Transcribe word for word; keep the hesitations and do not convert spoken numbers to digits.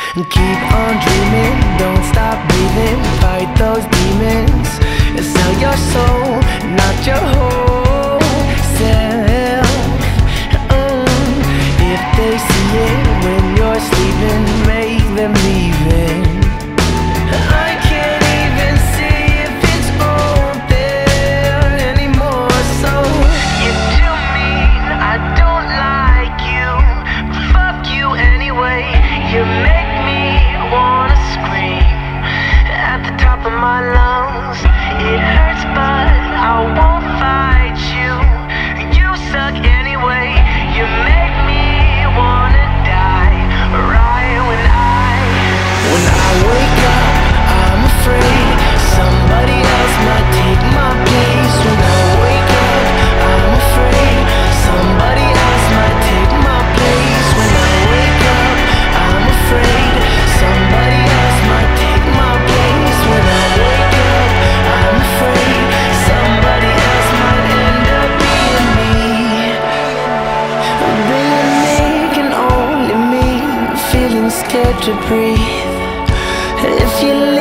Keep on dreaming, don't stop breathing. Fight those demons and sell your soul, not your whole self. mm. If they see it when you're sleeping, make them leave it. I can't even see if it's all there anymore. So you're too mean, I don't like you, fuck you anyway. You make me wanna scream at the top of my lungs. It hurts but I won't fight you. You suck anyway. You make me wanna die right when I When I wake up, I'm afraid somebody else might take my place. When I wake up, I'm afraid somebody else might take my place. When I wake up, I'm afraid somebody else might take my place. When I wake up, I'm afraid somebody else might end up being me. Being me can only mean feeling scared to breathe. If you